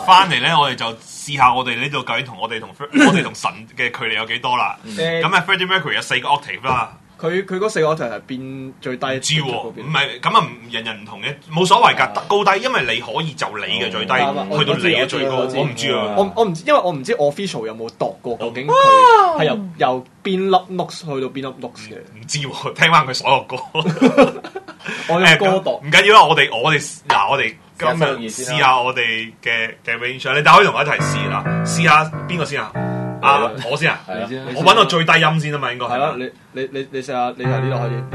翻嚟咧，我哋就試下我哋呢度究竟同我哋同神嘅距離有幾多啦。咁啊 Freddie Mercury 有4個 octave 啦。 佢嗰4個 octave 係變最低， 唔知喎，唔係咁啊，人人唔同嘅，冇所謂㗎，高低，因為你可以就你嘅最低，去到你嘅最高，我唔知啊， 我唔知，因為我唔知 official 有冇度過，究竟佢係由邊粒 notes 去到邊粒 notes 嘅， 唔知喎，聽翻佢所有歌， 我用歌度， 唔緊要啦，我哋今日試下我哋嘅 range，你哋可以同我一齊試啦，試下邊個先啊？我先啊，我揾個最低音先啊嘛，應該係啦，你試下，你喺呢度開始。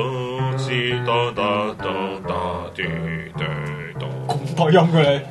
咁多音嘅你。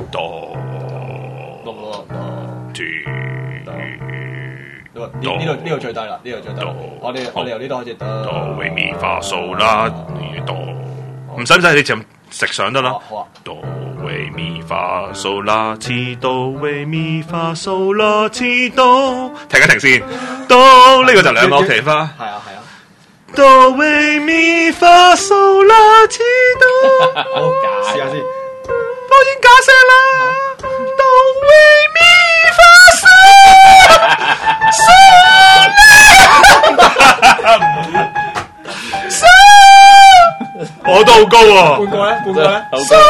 呢度最低啦，呢度最低。我哋由呢度開始。 哆來咪發嗦啦，哆，唔使你就食上得啦。 好啊。 哆來咪發嗦啦，次哆來咪發嗦啦，次哆，停一停先。哆呢個就2個 octave 啦。 係啊。 哆來咪發嗦啦，次哆。 好，試下先。 當然假聲啦。哆來咪發嗦。我都好高喎， 半個咧，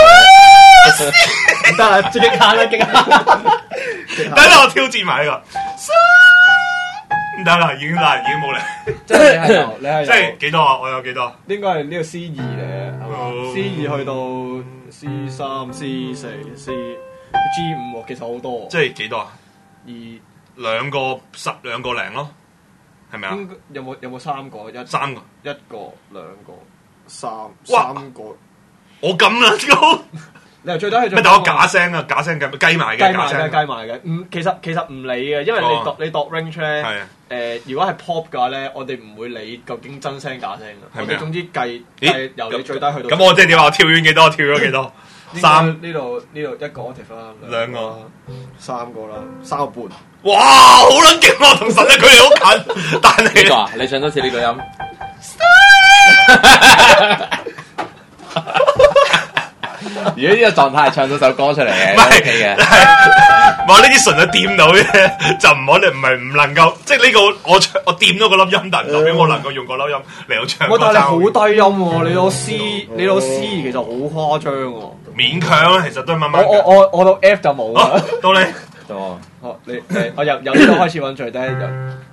唔得啦，極限啦，極限。 等我挑戰埋呢個，唔得啦，已經冇力。 即係你係即係幾多啊？我有幾多？ 應該係呢個 C2嚟嘅，係嘛？C2去到 C3、C4、G5，其實好多。 即係幾多啊？2個10，2個零咯，係咪啊？ 有冇3個？ 3個 ，1個、2個、3個。 我咁啦高， 你由最低去咩？但我假聲啊，假聲計埋嘅， 計埋嘅。其實唔理嘅，因為你度 range 咧，如果係 pop 嘅話咧，我哋唔會理究竟真聲假聲嘅。我哋總之計由你最低去到。 咁我即係點話？我跳遠幾多？跳咗幾多？3 呢度1個 octave 啦 ，2個、 3個啦，3個半。 哇，好撚勁喎！同神嘅距離好近，但係呢個啊，你唱多次呢個音。如果呢個狀態係唱到首歌出嚟嘅， 唔係 OK 嘅。 我呢啲純粹掂到嘅，就唔係唔能夠，即係呢個我掂到個粒音，但係代表我能夠用個粒音嚟到唱。 但係你好低音喎，你攞 C 其實好誇張喎。 勉強啊，其實都係慢慢。 我到 F 就冇啦。 到你。 好，我由呢度開始揾最低由。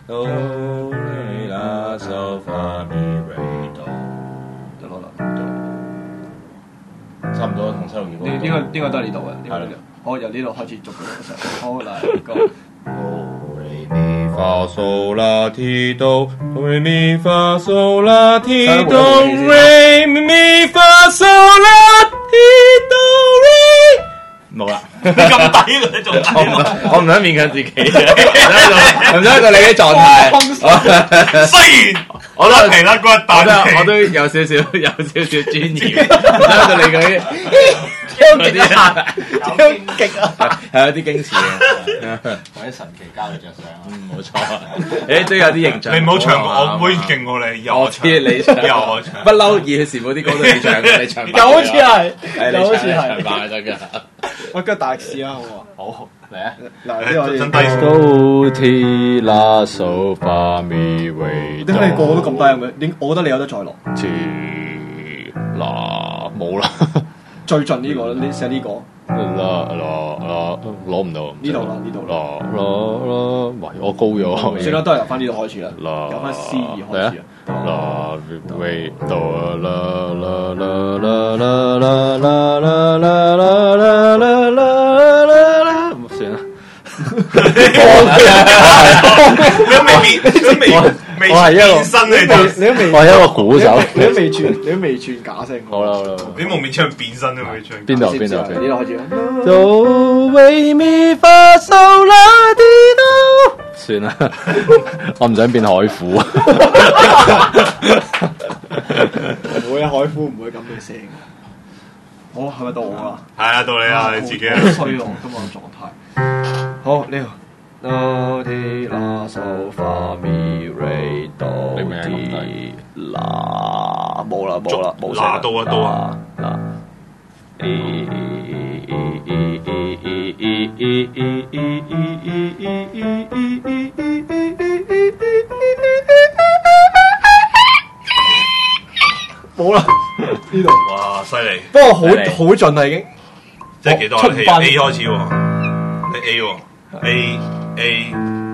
差唔多同7、6、2 呢個都係呢度嘅，係啦。好，由呢度開始逐個上。好，嚟個。 哆來咪發嗦啦提哆，哆來咪發嗦啦提哆，來咪發嗦啦提哆來。冇啦， 你咁低嘅你仲我唔想勉強自己，唔想到你啲狀態。 雖然我都係啦，嗰我都有少少專業，唔想到你嗰啲超極啊， 係有啲矜持嘅， 或者神奇交你着相。 冇錯。都有啲形象。 你唔好唱，我會勁過你。 我知你唱， 由我唱， 不嬲以前嗰啲歌都你唱，你唱。 又好似係， 又好似係，唱爆就得㗎。 我跟大試啦，好唔好？ 好嚟啊！ 嗱，呢個真低。 Do ti la so fa mi re。 點解你個個都咁低嘅？我覺得你有得再落。 ti la 冇啦。 最盡呢個，你寫呢個。 攞唔到。 呢度啦。 喂，我高咗。 算啦，都係由翻呢度開始啦。由翻 C 開始啊。 啦，re do la la la la la la la la la la la la， 算啦。 你都未變身你我係一個鼓手， 你都未轉假聲。 好啦， 你蒙面唱變身都未唱。 邊度？ 呢度開始啦。 Do re mi fa sol la ti do。算啦，我唔想變海虎。 唔會啊，海虎唔會咁嘅聲。好，係咪到我啊？ 係啊，到你啊，你自己。 衰咯，今日狀態。好，呢個。Do ti la so fa mi re do ti la， 冇啦， 嗱到啊。 冇啦，呢度。 哇，犀利！ 不過好盡啦已經。 即係幾多？係 A 開始喎，你 A 喎 ，A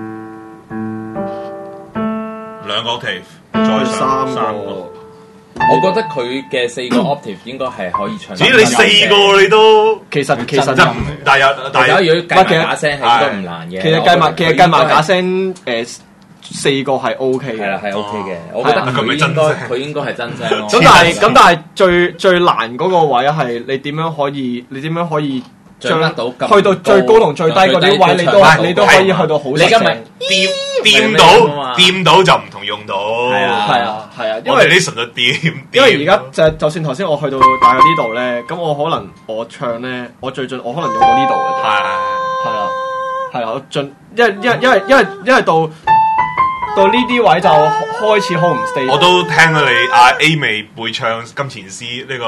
兩個 octave，再上三個。 我覺得佢嘅4個 octave 應該係可以唱。 只要你4個你都其實但係如果計埋假聲係應該唔難嘅。 其實計埋假聲4個係 O K 嘅。 係啦，係 O K 嘅。我覺得佢應該係真聲咯。 咁但係最難嗰個位係你點樣可以掌握到去到最高同最低嗰啲位，你都可以去到好實聲。 掂到就唔同用到。 係啊，因為我哋呢純粹掂。 因為而家就算頭先我去到大約呢度咧，咁我可能我唱咧，我最盡我可能用到呢度嘅。係啊，我盡因為到呢啲位就開始好唔 stable。 我都聽到你阿 A 妹背唱金錢詩呢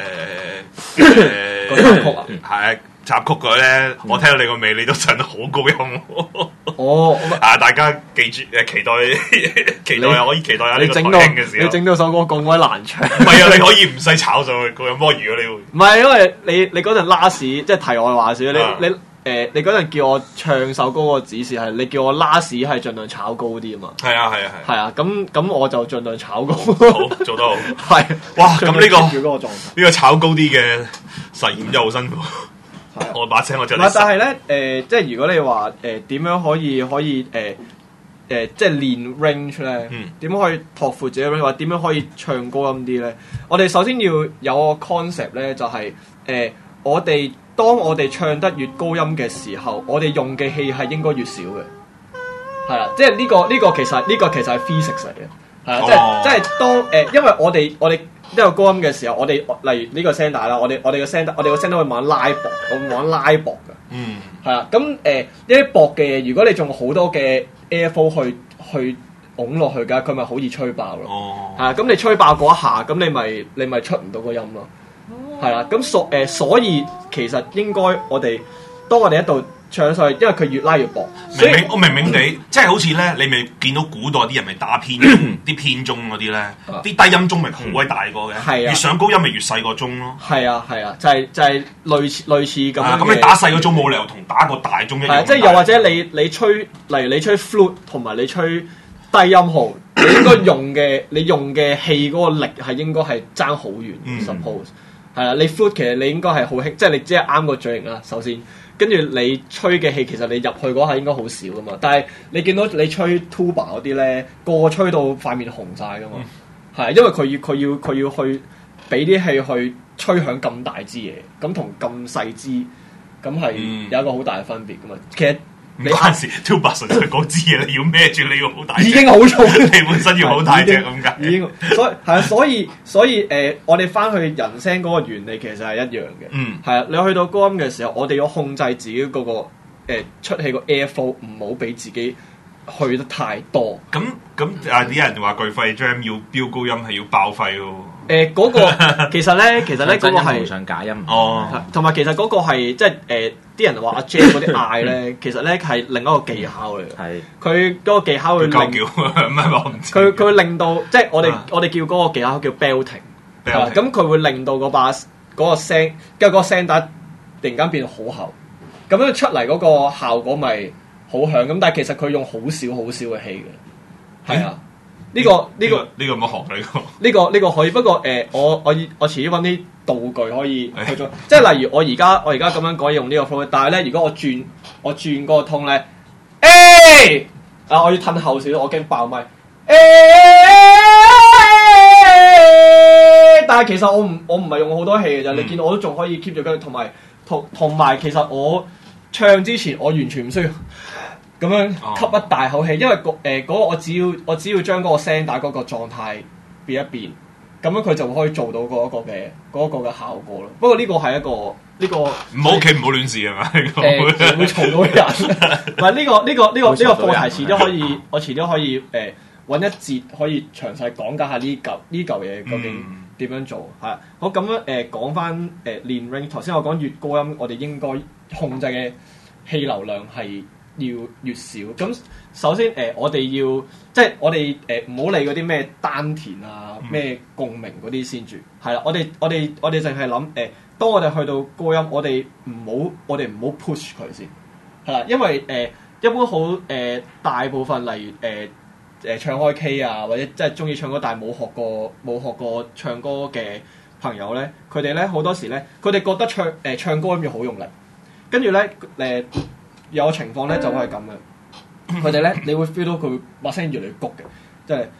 個插曲啊， 係插曲嗰咧，我聽到你個尾，你都唱得好高音。 哦， 大家記住期待又可以期待下呢個台慶嘅時候。 你整到首歌咁鬼難唱。 唔係啊，你可以唔使炒上去高音波，如果你會。 唔係，因為你嗰陣拉屎，即係題外話少，你嗰陣叫我唱首歌個指示係你叫我拉屎係盡量炒高啲啊嘛。係啊，咁我就盡量炒高。 好，做得好。係。哇，咁呢個炒高啲嘅實驗真係好辛苦。我把聲我就。但係咧，即係如果你話點樣可以即係練 range 咧，點樣可以拓闊自己 range，或者點樣可以唱高音啲咧？我哋首先要有個 concept 咧，就係當我哋唱得越高音嘅時候，我哋用嘅氣係應該越少嘅。係啦，即係呢個其實係 physics 嚟嘅。係啊，即係當因為我哋一個高音嘅時候，我哋例如呢個聲帶啦，我哋個聲帶都會慢慢拉薄，我會慢慢拉薄嘅。係啊，咁呢啲薄嘅嘢，如果你仲好多嘅 airflow 去拱落去㗎，佢咪好易吹爆咯。係啊，咁你吹爆嗰一下，咁你咪出唔到個音咯。係啦，咁所以其實應該當我哋喺度唱上去，因為佢越拉越薄。 我明地，即係好似咧，你咪見到古代啲人咪打編啲編鐘嗰啲咧，啲低音鐘咪好鬼大個嘅，越上高音咪越細個鐘咯。係啊， 就係類似咁樣。 咁你打細個鐘冇理由同打個大鐘一樣。 即係又或者你吹，例如你吹 flute 同埋你吹低音號，你應該用嘅氣嗰個力係應該係爭好遠。Suppose 係啦，你 flute 其實你應該係好輕，即係你只係啱個嘴型啦。首先。跟住你吹嘅氣，其實你入去嗰下應該好少噶嘛。但係你見到你吹 tuba 嗰啲咧，個吹到塊面紅晒噶嘛。係因為佢要去俾啲氣去吹響咁大支嘢，咁同咁細支，咁係有一個好大嘅分別噶嘛。其實你嗰陣時 tuba 純粹嗰支嘢，你要孭住你個好大隻， 已經好重， 你本身要好大隻咁解。 已經所以我哋翻去人聲嗰個原理其實係一樣嘅。係啊，你去到高音嘅時候，我哋要控制自己嗰個出氣個 airflow，唔好俾自己去得太多。 咁啲人話巨肺 jam 要飆高音係要爆肺喎。 嗰個其實咧嗰個係上假音同埋其實嗰個係即係啲人話阿 Jam 嗰啲嗌咧，其實咧係另一個技巧嚟嘅。係佢嗰個技巧會令佢會令到即係我哋叫嗰個技巧叫 belting。咁佢會令到嗰個聲，跟住嗰個聲帶突然間變好厚，咁樣出嚟嗰個效果咪好響。咁但係其實佢用好少嘅氣嘅。係啊。呢個乜學呢個？呢個可以，不過我遲啲揾啲道具可以去做，即係例如我而家咁樣改用呢個 flow， 但係咧如果我轉嗰個 tone 咧，我要褪後少少，我驚爆咪。但係其實我唔係用好多氣嘅啫，你見我都仲可以 keep 住跟住，同埋其實我唱之前我完全唔需要。咁樣吸一大口氣，因為嗰個我只要將嗰個聲帶嗰個狀態變一變，咁樣佢就會可以做到嗰個嘅效果咯。不過呢個係一個唔好屋企唔好亂試係嘛？ 會嘈到人。唔係呢個課題遲啲可以，我遲啲可以揾一節可以詳細講解下呢嚿嘢究竟點樣做。係好咁樣講翻練 range。頭先我講越高音，我哋應該控制嘅氣流量係要越少。咁首先我哋要即係我哋唔好理嗰啲咩丹田啊、咩共鳴嗰啲先住，係啦，我哋淨係諗當我哋去到高音，我哋唔好 push 佢先，係啦，因為一般好大部分例如唱開 K 啊，或者即係中意唱歌但係冇學過唱歌嘅朋友咧，佢哋咧好多時咧，佢哋覺得唱歌咁要好用力，跟住咧有個情況咧就會係咁嘅，佢哋咧你會 feel 到佢把聲越嚟越谷嘅，即係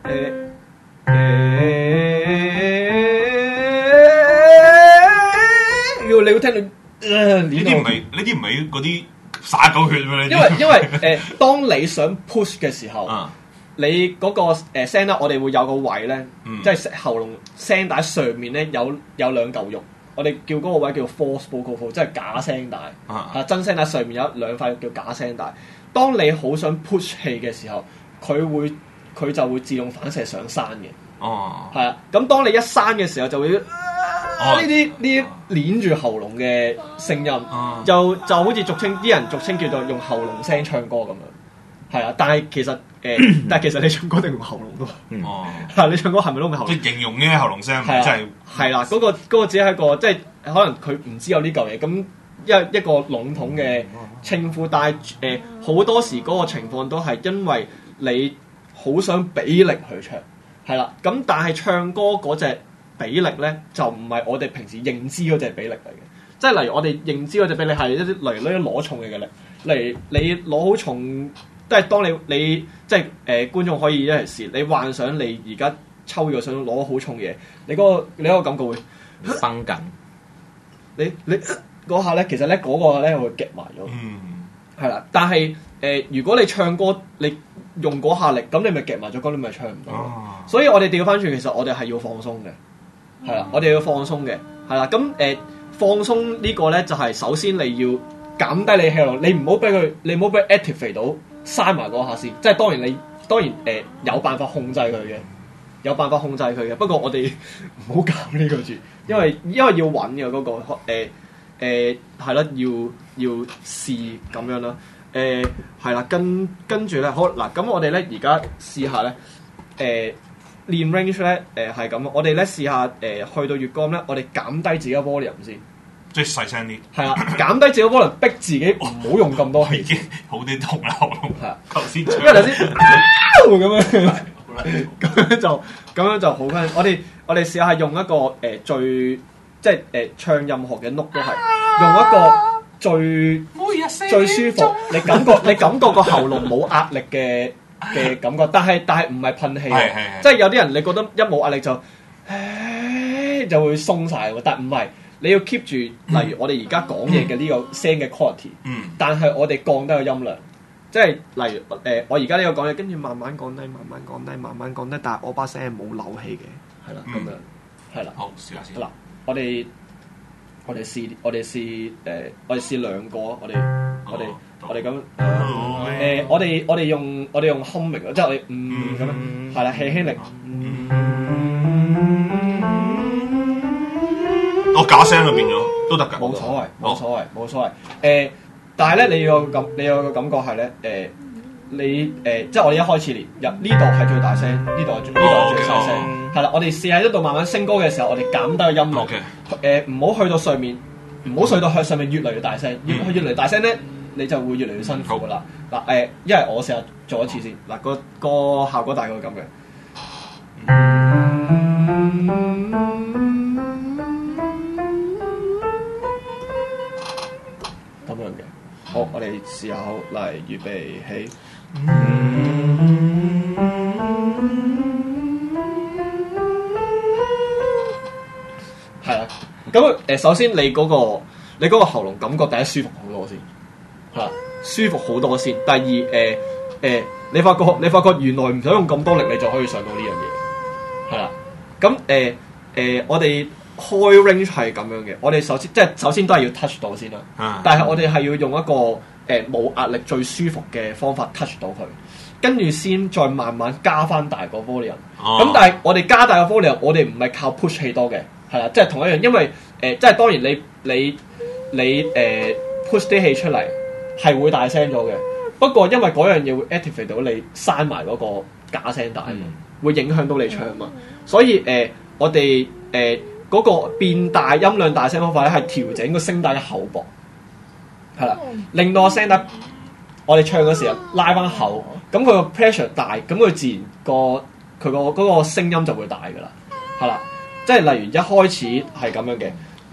你會聽到呢啲唔係嗰啲灑狗血咩？ 因為當你想 push 嘅時候，你嗰個聲咧，我哋會有個位咧，即係喉嚨聲帶上面咧有兩嚿肉，我哋叫嗰個位叫 false vocal fold， 即係假聲帶。真聲帶上面有兩塊叫假聲帶。當你好想 push 氣嘅時候，佢就會自動反射上山嘅。係啊，咁當你一閂嘅時候，就會呢啲捏住喉嚨嘅聲音，就好似啲人俗稱叫做用喉嚨聲唱歌咁樣。係啊，但係其實你唱歌定用喉嚨噶嘛？你唱歌係咪都用喉嚨？ 即係形容呢喉嚨聲，真係係啦。嗰個只係一個即係可能佢唔知有呢嚿嘢，咁一個籠統嘅稱呼。但係好多時嗰個情況都係因為你好想俾力去唱，係啦。咁但係唱歌嗰隻比例咧，就唔係我哋平時認知嗰隻比例嚟嘅。即係例如我哋認知嗰隻比例係一啲例如呢啲攞重嘅力，例如你攞好重。即係當你即係觀眾可以一齊試，你幻想你而家抽咗想攞好重嘢，你嗰個感覺會繃緊。 你嗰下咧，其實咧嗰個咧會夾埋咗。係啦，但係如果你唱歌你用嗰下力，咁你咪夾埋咗，咁你咪唱唔到。所以我哋調翻轉，其實我哋係要放鬆嘅，係啦，我哋要放鬆嘅，係啦。咁放鬆呢個咧就係首先你要減低你氣量，你唔好俾佢 activate 到。閂埋嗰下先，即係當然有辦法控制佢嘅，不過我哋唔好搞呢個住，因為要穩嘅嗰個係啦，要試咁樣啦，係啦，跟住咧好嗱，咁我哋咧而家試下咧練 range 咧係咁，我哋咧試下去到越高咧，我哋減低自己嘅 volume 先。 即係細聲啲， 係啦，減低自己可能逼自己唔好用咁多氣， 已經好啲痛啦喉嚨。係啊，頭先因為頭先咁樣就好翻。我哋試下用一個最即係唱任何嘅 note 都係用一個最舒服，你感覺個喉嚨冇壓力嘅感覺，但係唔係噴氣，即係有啲人你覺得一冇壓力就會鬆晒喎，但唔係。你要 keep 住，例如我哋而家講嘢嘅呢個聲嘅 quality，但係我哋降低個音量，即係例如我而家呢個講嘢，跟住慢慢降低，慢慢降低，但係我把聲係冇扭氣嘅，係啦，咁樣，係啦。 好，試下先。 嗱，我哋試兩個，我哋咁，我哋用 humming， 即係我哋咁樣，係啦，輕輕力。 我假聲就變咗都得㗎， 冇所謂。但係咧，你有個感覺係咧，即係我哋一開始練入呢度係最大聲，呢度係最細聲。係啦，我哋試喺呢度慢慢升高嘅時候，我哋減低個音量。唔好去到上面，唔好去到向上面越嚟越大聲，越嚟越大聲咧，你就會越嚟越辛苦㗎啦。嗱因為我成日做一次先，嗱個效果大概咁嘅。咁樣嘅，好，我哋試下好，嚟預備起，係啦。咁首先你嗰個喉嚨感覺第一舒服好多先，係啦，舒服好多先。第二你發覺原來唔使用咁多力，你就可以上到呢樣嘢，係啦。咁我哋開 range 係咁樣嘅，我哋首先都係要 touch 到先啦。但係我哋係要用一個冇壓力最舒服嘅方法 touch 到佢，跟住先再慢慢加翻大個 volume。咁但係我哋加大個 volume，我哋唔係靠 push 氣多嘅，係啦，即係同一樣，因為即係當然你push 啲氣出嚟， 係會大聲咗嘅。不過因為嗰樣嘢會 activate 到你閂埋嗰個假聲帶，會影響到你唱嘛。所以我哋嗰個變大音量大聲方法咧，係調整個聲帶嘅厚薄，係啦，令到個聲帶我哋唱嘅時候拉翻厚，咁佢個 pressure 大，咁佢自然佢嗰個聲音就會大噶啦，係啦，即係例如一開始係咁樣嘅，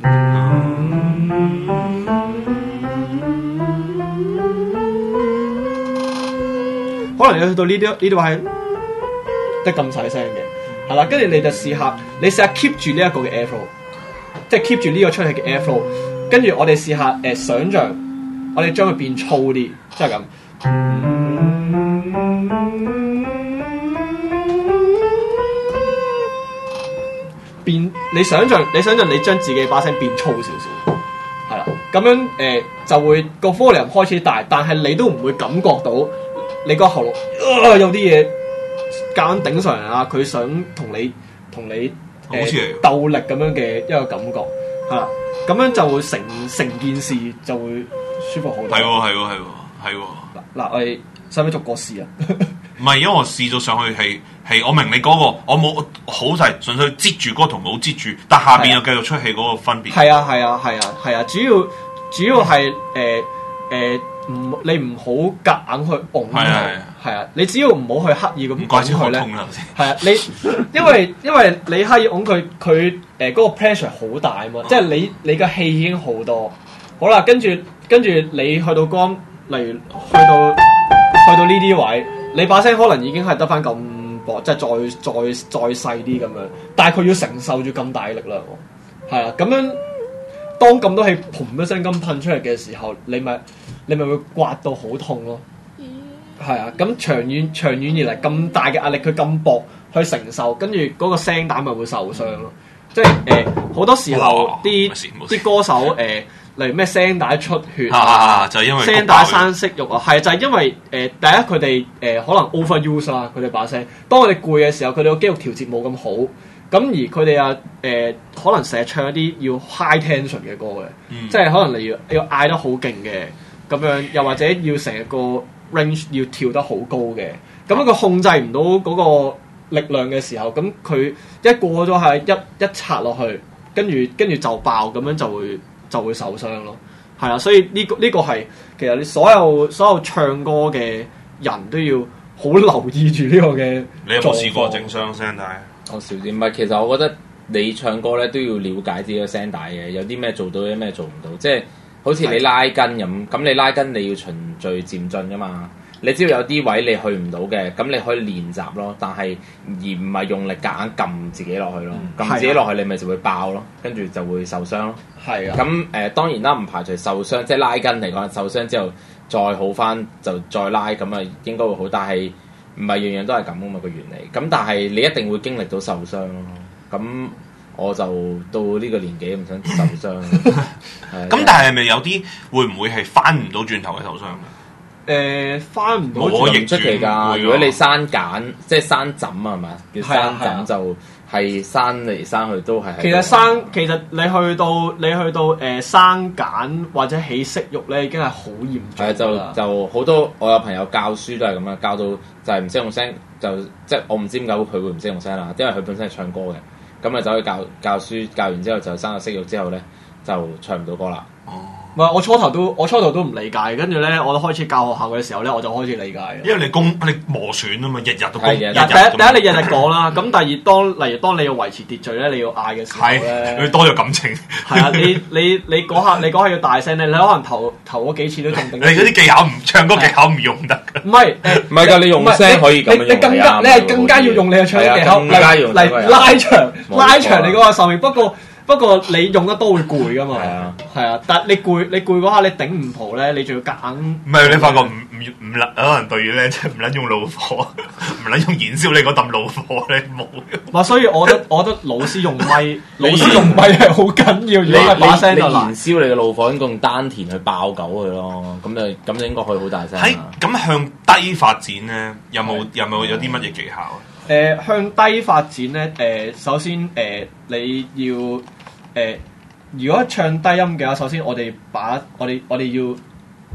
可能你去到呢啲係得咁細聲嘅，係啦，跟住你就試下 keep 住呢一個嘅 airflow， 即係 keep 住呢個出氣嘅 airflow， 跟住我哋試下想像，我哋將佢變粗啲，即係咁。你想象你將自己把聲變粗少少，係啦，咁樣就會個 volume 開始大，但係你都唔會感覺到你個喉嚨有啲嘢夾硬頂上嚟啊！佢想同你鬥力咁樣嘅一個感覺，係啦，咁樣就會成件事就會舒服好多。 係喎。 嗱，我哋使唔使逐個試啊？ 唔係，因為我試咗上去係我明你嗰個，我冇好細，純粹擠住嗰同冇擠住，但下邊又繼續出氣嗰個分別。係啊，主要係你唔好夾硬去拱佢，係啊，你只要唔好去刻意咁拱佢咧，係啊，因為你刻意拱佢嗰個 pressure 好大啊嘛，即係你個氣已經好多，好啦，跟住你去到光，例如去到呢啲位。你把聲可能已經係得翻咁薄，即係再細啲咁樣，但係佢要承受住咁大嘅力量喎，係啊，咁樣當咁多氣嘭一聲咁噴出嚟嘅時候，你咪會刮到好痛咯，係啊，咁長遠而嚟咁大嘅壓力，佢咁薄去承受，跟住嗰個聲帶咪會受傷咯，即係好多時候啲歌手例如咩聲帶出血就係因為聲帶生息肉啊，係就係因為第一佢哋可能 overuse 啦，佢哋把聲，當佢哋攰嘅時候，佢哋個肌肉調節冇咁好，咁而佢哋可能成日唱一啲要 high tension 嘅歌嘅，即係可能例如要嗌得好勁嘅咁樣，又或者要成個 range 要跳得好高嘅，咁樣佢控制唔到嗰個力量嘅時候，咁佢一過咗係一插落去，跟住就爆，咁樣就會受傷咯，係啊，所以呢個係其實你所有唱歌嘅人都要好留意住呢個嘅。 你有冇試過整傷聲帶？ 我少啲，唔係，其實我覺得你唱歌咧都要了解自己嘅聲帶嘅，有啲咩做到，有啲咩做唔到，即係好似你拉筋咁你拉筋你要循序漸進噶嘛。你只要有啲位你去唔到嘅，咁你可以練習咯，但係而唔係用力夾硬撳自己落去咯，撳自己落去你咪就會爆咯，跟住就會受傷咯。係啊，咁當然啦，唔排除受傷，即係拉筋嚟講，受傷之後再好翻就再拉，咁啊應該會好，但係唔係樣樣都係咁噶嘛個原理。咁但係你一定會經歷到受傷咯。咁我就到呢個年紀唔想受傷。 咁但係咪有啲會唔會係翻唔到轉頭嘅受傷㗎？ 翻唔到我亦出奇㗎。如果你生繭，即係生枕啊，係嘛？叫生枕就係生嚟生去都係。其實你去到生繭或者起息肉咧，已經係好嚴重。 係就好多我有朋友教書都係咁樣，教到就係唔識用聲，就即係我唔知點解佢會唔識用聲啦，因為佢本身係唱歌嘅，咁啊走去教書，教完之後就生咗息肉之後咧，就唱唔到歌啦。 唔係，我初頭都唔理解，跟住咧，我都開始教學校嘅時候咧，我就開始理解。因為你磨損啊嘛，日日都第一你日日講啦，咁第二例如當你要維持秩序咧，你要嗌嘅時候咧， 佢多咗感情。 係啊，你嗰下要大聲咧，你可能頭嗰幾次都仲定。 你嗰啲技巧唱歌技巧唔用得㗎。 唔係㗎，你用聲可以咁樣用。 你係更加要用你嘅唱歌技巧嚟拉長你嗰個壽命。不過你用得多會攰㗎嘛，係啊，但係你攰嗰下你頂唔蒲咧，你仲要夾硬。 唔係你發覺唔可能對咧，即係唔撚用怒火，唔撚用燃燒你嗰啖怒火咧冇。 所以我覺得老師用咪係好緊要，如果係把聲就難。 你燃燒你嘅怒火，應該用丹田去爆狗佢咯，咁就應該可以好大聲。 咁向低發展咧，有冇啲乜嘢技巧啊？ 向低發展咧，首先你要如果唱低音嘅話，首先我哋要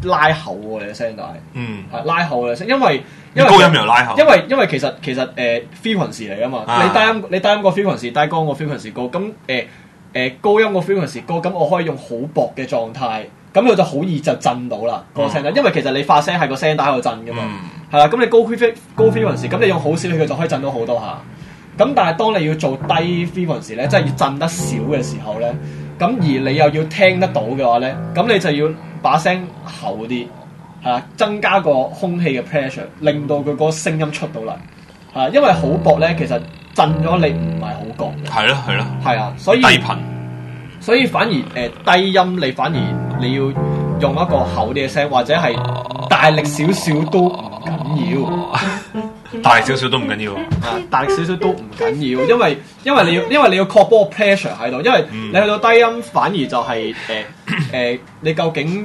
拉厚喎你嘅聲帶，係拉厚嘅聲，因為高音又拉厚， 因為其實frequency 嚟㗎嘛，你低音個 frequency 低，高音個 frequency 高，咁高音個 frequency 高，咁我可以用好薄嘅狀態，咁佢就好易就震到啦個聲帶，因為其實你發聲係個聲帶喺度震㗎嘛，係啦，咁你高 frequency，咁你用好少氣佢就可以震到好多下，咁但係當你要做低 frequency 咧，即係要震得少嘅時候咧，咁而你又要聽得到嘅話咧，咁你就要把聲厚啲，係啦，增加個空氣嘅 pressure， 令到佢個聲音出到嚟，係因為好薄咧，其實震咗你唔係好覺嘅。 係咯， 係啊，所以低頻， 所以反而低音你反而你要用一個厚啲嘅聲，或者係大力少少都唔緊要， 大力少少都唔緊要。 大力少少都唔緊要，因為你要確保個 pressure 喺度，因為你去到低音反而就係你究竟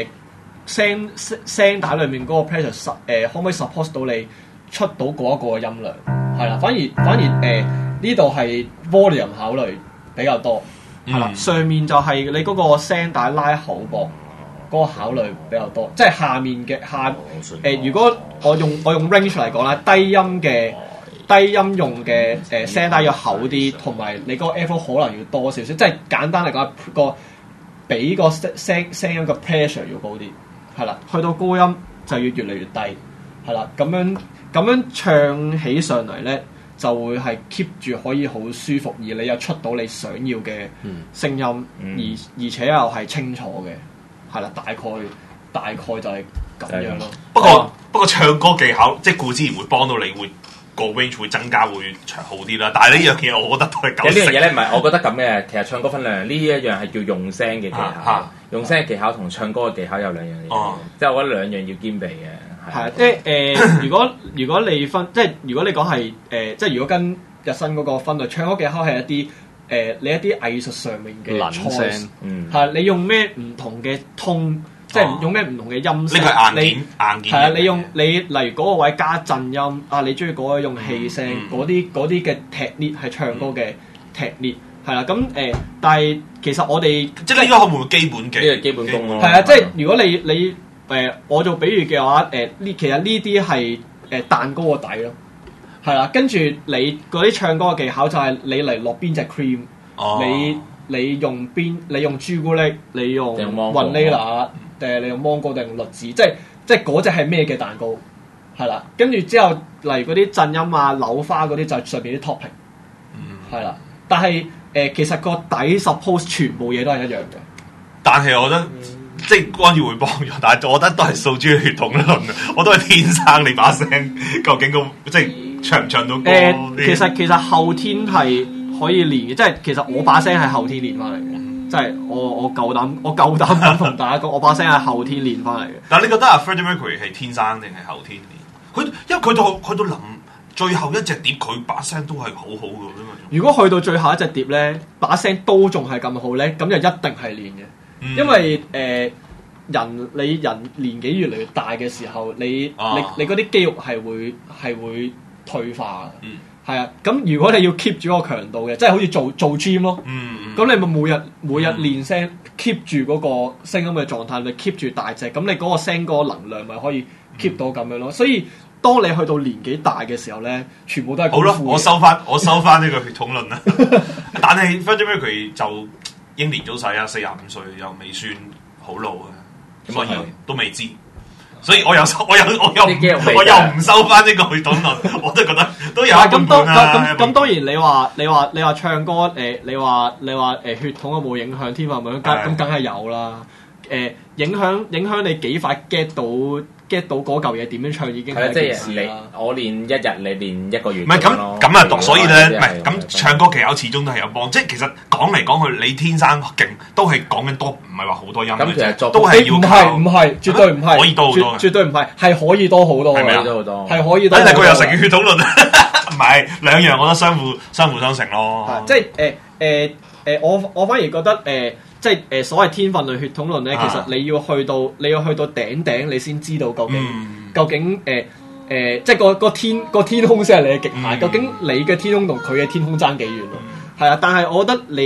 聲帶裏面嗰個 pressure 可唔可以 support 到你出到嗰一個音量？係啦，反而呢度係 volume 考慮比較多，係啦，上面就係你嗰個聲帶拉厚薄嗰個考慮比較多，即係下面嘅如果我用 range 嚟講啦，低音用嘅聲帶要厚啲，同埋你嗰個 F 可能要多少少，即係簡單嚟講比個聲音嘅 pressure 要高啲，係啦，去到高音就要越嚟越低，係啦，咁樣唱起上嚟咧，就會係 keep 住可以好舒服，而你又出到你想要嘅聲音，而且又係清楚嘅，係啦，大概就係咁樣咯。 不過唱歌技巧即係固之然會幫到你，會個 range 會增加，會長好啲啦。但係呢樣嘢我覺得都係夠。 有呢樣嘢咧，唔係我覺得咁嘅。其實唱歌分兩樣，呢一樣係叫用聲嘅技巧，用聲嘅技巧同唱歌嘅技巧有兩樣嘢，即係我覺得兩樣要兼備嘅。 係即係如果你分，即係如果你講係即係如果跟日新嗰個分類，唱歌技巧係一啲你一啲藝術上面嘅聲， 係你用咩唔同嘅通，即係用咩唔同嘅音色， 呢個係硬件係啊，你例如嗰個位加震音啊，你中意嗰個用氣聲嗰啲嘅 technique 係唱歌嘅 technique 係啦，咁但係其實我哋即係呢個會唔會基本技？ 呢個基本功咯。 係啊，即係如果你我做比喻嘅話，其實呢啲係蛋糕個底咯，係啦，跟住你嗰啲唱歌嘅技巧就係你嚟落邊隻 cream，你用朱古力，你用雲呢拿，定係你用芒果定用栗子，即係嗰隻係咩嘅蛋糕，係啦，跟住之後例如嗰啲震音啊、扭花嗰啲就係上邊啲 topping，係啦，但係其實個底 suppose 全部嘢都係一樣嘅， 但係我覺得。即係關於會幫助，但係我覺得都係訴諸血統論，我都係天生你把聲，究竟即係唱唔唱到歌？ 其實後天係可以練嘅，即係其實我把聲係後天練翻嚟嘅，即係我夠膽咁同大家講，我把聲係後天練翻嚟嘅。 但係你覺得阿 Freddie Mercury 係天生定係後天練？因為佢到臨最後一隻碟，佢把聲都係好好嘅啫嘛。 如果去到最後一隻碟咧，把聲都仲係咁好咧，咁就一定係練嘅。因為人年紀越嚟越大嘅時候，你嗰啲肌肉係會退化嘅，係啊。咁如果你要 keep 住個強度嘅，即係好似做 gym 咯，咁你咪每日練聲 keep 住嗰個聲音嘅狀態，你 keep 住大隻，咁你嗰個聲嗰個能量咪可以 keep 到咁樣咯。所以當你去到年紀大嘅時候咧，全部都係功夫。 好咯，我收翻呢個血統論啦。但係 Freddie Mercury 就英年早逝啊，45歲又未算好老啊，所以都未知，所以我又唔收翻呢個血統論，我都覺得都有咁多咁當然你話唱歌你話血統有冇影響天分有冇影響？咁梗係有啦。影響你幾快 get 到嗰嚿嘢點樣唱已經係一件事啦。 我練一日，你練一個月。 唔係咁啊，所以咧，唔係咁唱歌技巧始終都係有幫。即係其實講嚟講去，你天生勁都係講緊多，唔係話好多音。 咁其實都係要唔係，絕對唔係， 可以多好多， 絕對唔係，係可以多好多， 係咪啊？ 係可以多。 但係佢又成血統論，唔係兩樣，我覺得相輔相成咯。 即係我反而覺得即係所謂天分論、血統論咧，其實你要去到頂，你先知道究竟即係個天空先係你嘅極限。究竟你嘅天空同佢嘅天空爭幾遠咯？係啊，但係我覺得你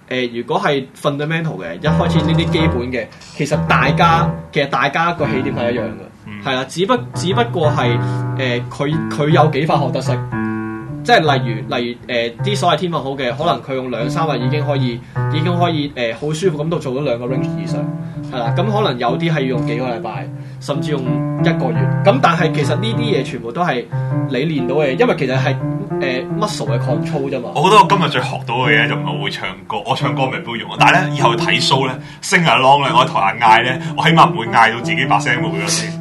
如果係 fundamental 嘅，一開始呢啲基本嘅，其實大家個起點係一樣嘅，係啦、只不過係佢有幾快學得識。即係例如啲所謂天分好嘅，可能佢用2-3日已經可以好舒服咁到做咗2個 range 以上，係啦。咁可能有啲係要用幾個禮拜，甚至用1個月。咁但係其實呢啲嘢全部都係你練到嘅，因為其實係muscle 嘅 control 啫嘛。 我覺得我今日最學到嘅嘢就唔係會唱歌，我唱歌未必會用，但係咧以後去睇 show 咧，sing along 咧，我喺台下嗌咧，我起碼唔會嗌到自己把聲冇咗先。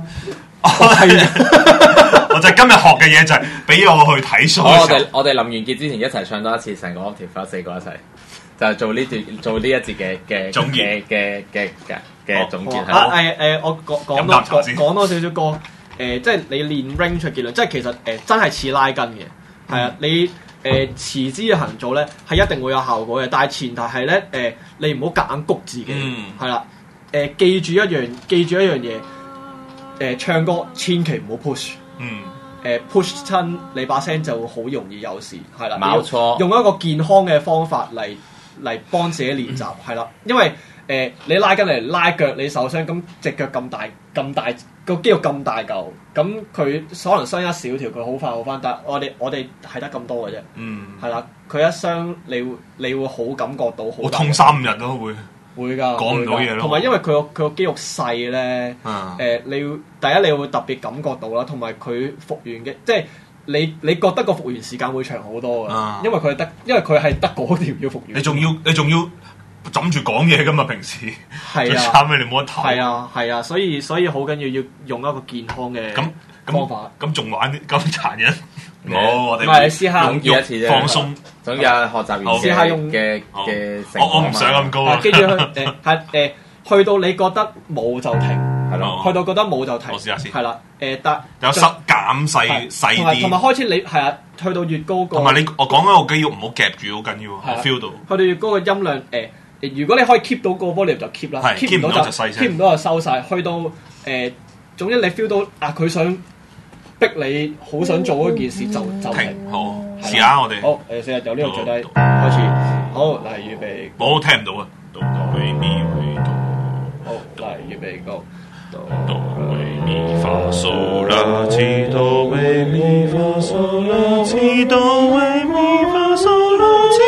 我就係今日學嘅嘢就係俾我去睇 show 嘅時候。 我哋臨完結之前一齊唱多一次成個 octave 4個一齊，就係做呢一節嘅總結嘅總結係。 我講多少少歌，即係你練 range 嘅結論，即係其實真係似拉筋嘅，係啊，你持之以恆做咧係一定會有效果嘅，但係前提係咧你唔好夾硬谷自己，係啦，記住一樣嘢，唱歌千祈唔好 push。push 親你把聲就好容易有事，係啦， 冇錯。 用一個健康嘅方法嚟幫自己練習，係啦，因為你拉筋嚟拉腳，你受傷，咁隻腳咁大個肌肉咁大嚿，咁佢可能傷一小條，佢好快好翻，但係我哋係得咁多嘅啫，係啦，佢一傷你會好感覺到好， 我痛3日都會㗎， 講唔到嘢咯。 同埋因為佢個肌肉細咧，你會特別感覺到啦，同埋佢復原嘅，即係你覺得個復原時間會長好多㗎，因為佢係得嗰條要復原。你仲要枕住講嘢㗎嘛？平時最慘嘅你冇得唞。係啊，所以好緊要用一個健康嘅方法。咁仲玩咁殘忍？冇，我哋唔係試下總結一次啫， 放鬆。 總之學習完試下用嘅我唔想咁高啊！ 記住去到你覺得冇就停， 係咯。 去到覺得冇就停。 我試下先。 係啦，但有減細啲， 同埋開始你係啊，去到越高個。 同埋我講緊個肌肉唔好夾住，好緊要。我 feel 到。 去到越高嘅音量如果你可以 keep 到個波，你就 keep 啦。keep 唔到就細聲。keep 唔到就收晒。去到總之你 feel 到佢想逼你，好想做嗰件事就停。 好，試下我哋。 好，試下由呢度最低開始。好，嚟預備。 我聽唔到啊。哆來咪會哆。 好，嚟預備go。 哆來咪發嗦啦西哆來咪發嗦啦西哆來咪發嗦啦西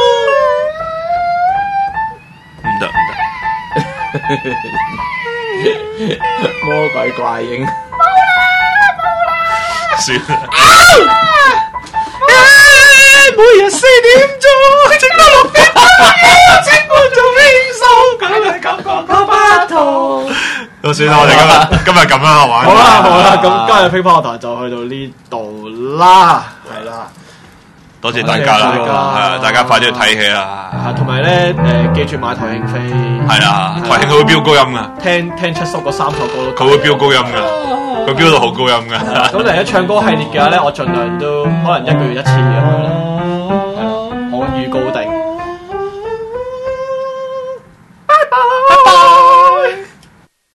哆。唔得。 魔鬼怪影。 算啦。 每日4點鐘，整到6點半，請觀眾輕鬆，咁嘅感覺都不同。 都算啦，我哋今日咁啦，玩。 好啦，咁今日乒乓球就去到呢度啦，係啦。 多謝大家啦，大家快啲去睇戲啦。 同埋咧，記住買台慶飛。係啦，台慶佢會飆高音噶。 聽七叔嗰3首歌都。 佢會飆高音噶，佢飆到好高音噶。 咁嚟緊唱歌系列嘅話咧，我盡量都可能1個月1次咁樣啦。